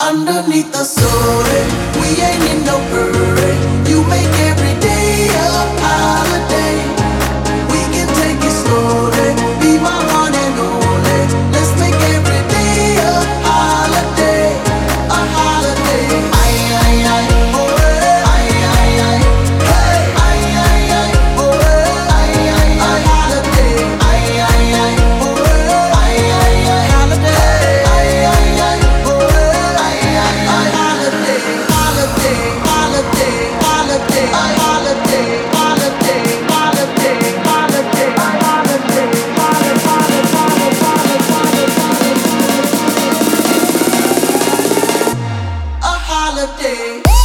Underneath the sun, we ain't in no hurry. You make every day a holiday. We can take it slowly, be my one and only. Let's make every day a holiday, a holiday. Ay ay ay, oh ay ay ay, hey ay ay ay, oh ay ay ay, holiday. Ay ay ay, oh ay ay ay, holiday. Ay ay ay, oh ay ay ay, holiday, holiday, holiday, holiday, holiday, holiday, holiday, holiday, holiday, holiday, a holiday.